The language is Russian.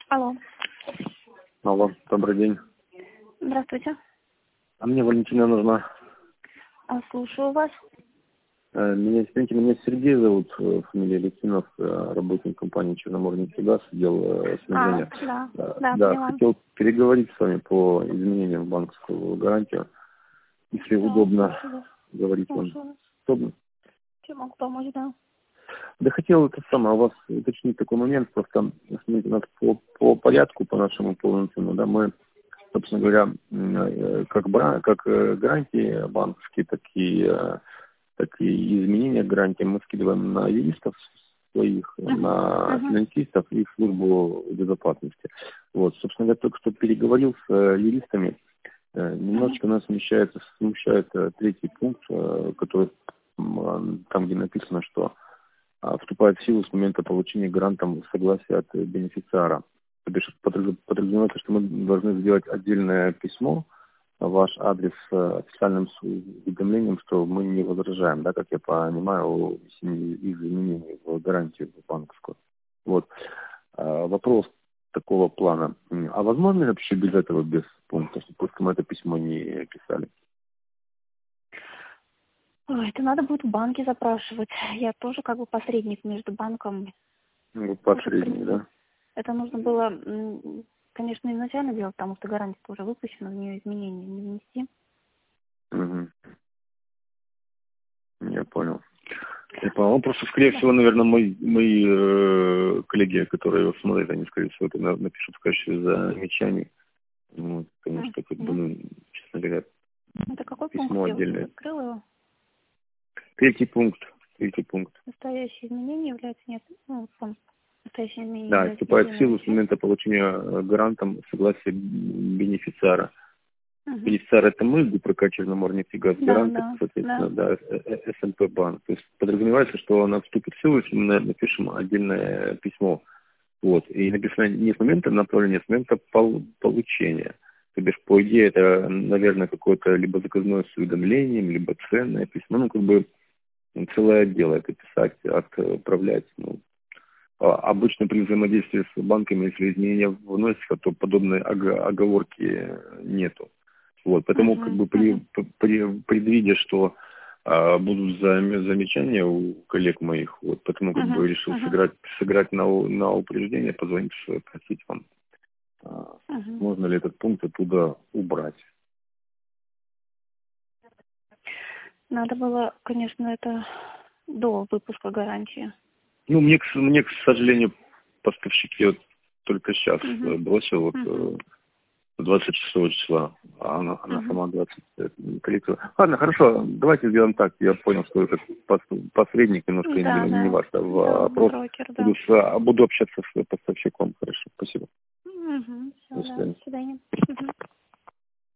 Алло. Алло, добрый день. Здравствуйте. А мне Валентина нужна. Слушаю вас. Извините, меня Сергей зовут, фамилия Литвинов, работник компании «Черноморнефтегаз», отдел снабжения. Да, Да, поняла. хотел переговорить с вами по изменениям в банковскую гарантию, если удобно говорить вам. Удобно? Чем могу помочь, да? Да хотел это самое, у вас уточнить такой момент, просто, смотрите, надо по порядку, по нашему полному, да, мы, собственно говоря, как гарантии банковские, так и изменения гарантии мы скидываем на юристов своих, на финансистов и в службу безопасности. Вот, собственно говоря, только что переговорил с юристами. Немножечко нас смущает третий пункт, который там, где написано, что вступает в силу с момента получения грантом согласия от бенефициара. То бишь подразумевается, что мы должны сделать отдельное письмо на ваш адрес с официальным уведомлением, что мы не возражаем, да, как я понимаю, изменений в гарантию банковскую. Вот. Вопрос такого плана. А возможно ли вообще без этого, без пункта, что просто мы это письмо не писали? Ой, это надо будет в банке запрашивать. Я тоже как бы посредник между банком. Ну, посредник, да? Это нужно было, конечно, изначально делать, потому что гарантия уже выпущена, в нее изменения не внести. Угу. Я понял. Он просто, скорее всего, наверное, мои коллеги, которые его смотрят, они, скорее всего, это напишут в качестве замечаний. Вот, потому что, как бы, честно говоря, Это какой письмо пункт? Я отдельное. открыла его. Третий пункт. Настоящее изменение является настоящее изменение Да, является вступает в силу с неизменной момента получения грантом согласия бенефициара. частью. Бенефициар это мы, ГУПРК Черноморнефтегаз, гарант, Да. соответственно, да, СНП банк. То есть подразумевается, что она вступит в силу, если мы напишем отдельное письмо. Вот. И написано не с момента направления, а с момента получения. То бишь, по идее, это, наверное, какое-то либо заказное с уведомлением, либо ценное письмо. Ну, как бы целое отдел это писать, отправлять. Ну, обычно при взаимодействии с банками, если изменения вносятся, то подобной оговорки нету. Вот. Поэтому, как бы, предвидя, что будут замечания у коллег моих, вот, поэтому как бы решил сыграть на упреждение, позвонить, спросить вам, можно ли этот пункт оттуда убрать. Надо было, конечно, это до выпуска гарантии. Ну, мне, к сожалению, поставщики вот только сейчас бросил, вот 26 числа, а она сама 20. Ладно, хорошо, давайте сделаем так. Я понял, что это посредник, немножко не ваш вопрос. Брокер, да. Буду общаться с поставщиком. Хорошо, спасибо. Все, До свидания. до свидания.